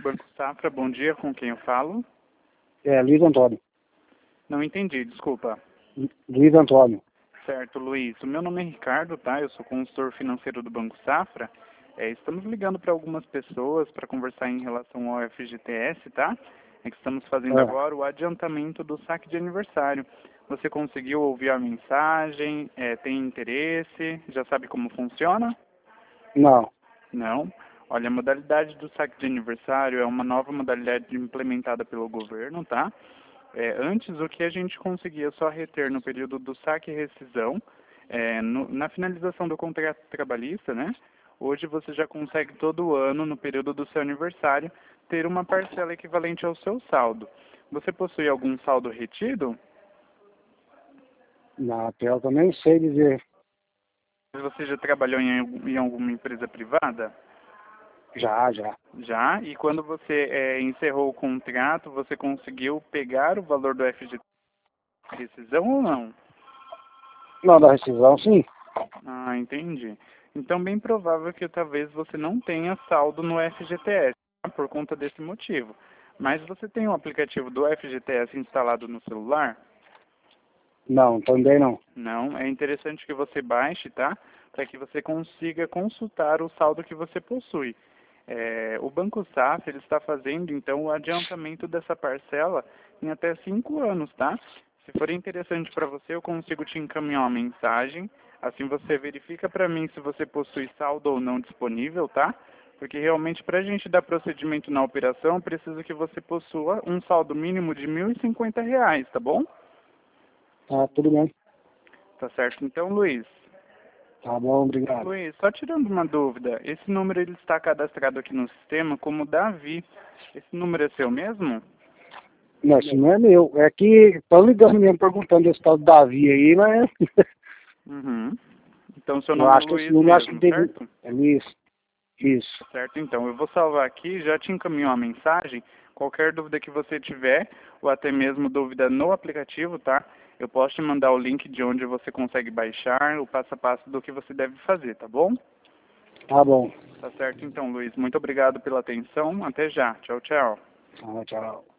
Banco Safra, bom dia, com quem eu falo? Luiz Antônio. Não entendi, desculpa. Luiz Antônio. Certo, Luiz. O meu nome é Ricardo, tá? Eu sou consultor financeiro do Banco Safra. Estamos ligando para algumas pessoas para conversar em relação ao FGTS, tá? É que estamos fazendo agora o adiantamento do saque de aniversário. Você conseguiu ouvir a mensagem? Tem interesse? Já sabe como funciona? Não. Não. Olha, a modalidade do saque de aniversário é uma nova modalidade implementada pelo governo, tá? Antes, o que a gente conseguia só reter no período do saque e rescisão, na finalização do contrato trabalhista, né? Hoje você já consegue todo ano, no período do seu aniversário, ter uma parcela equivalente ao seu saldo. Você possui algum saldo retido? Na pior que eu nem sei dizer. Você já trabalhou em alguma empresa privada? Já. Já? E quando você encerrou o contrato, você conseguiu pegar o valor do FGTS rescisão ou não? Não, da rescisão, sim. Ah, entendi. Então, bem provável que talvez você não tenha saldo no FGTS, tá? Por conta desse motivo. Mas você tem o aplicativo do FGTS instalado no celular? Não, também não. Não. É interessante que você baixe, tá? Para que você consiga consultar o saldo que você possui. O Banco Safra ele está fazendo, então, o adiantamento dessa parcela em até 5 anos, tá? Se for interessante para você, eu consigo te encaminhar uma mensagem. Assim você verifica para mim se você possui saldo ou não disponível, tá? Porque realmente para a gente dar procedimento na operação, precisa que você possua um saldo mínimo de R$ 1.050, tá bom? Tá, tudo bem. Tá certo. Então, Luiz. Tá bom, obrigado. Luiz, só tirando uma dúvida, esse número ele está cadastrado aqui no sistema como Davi. Esse número é seu mesmo? Não, esse não é meu. É que estão ligando mesmo, perguntando esse tal do Davi aí, mas Uhum. Então, seu eu nome é acho que esse Luiz número acho que mesmo, deve... certo? É isso. Isso. Certo, então. Eu vou salvar aqui, já te encaminho uma mensagem. Qualquer dúvida que você tiver, ou até mesmo dúvida no aplicativo, tá? Eu posso te mandar o link de onde você consegue baixar, o passo a passo do que você deve fazer, tá bom? Tá bom. Tá certo, então, Luiz. Muito obrigado pela atenção. Até já. Tchau, tchau. Tchau.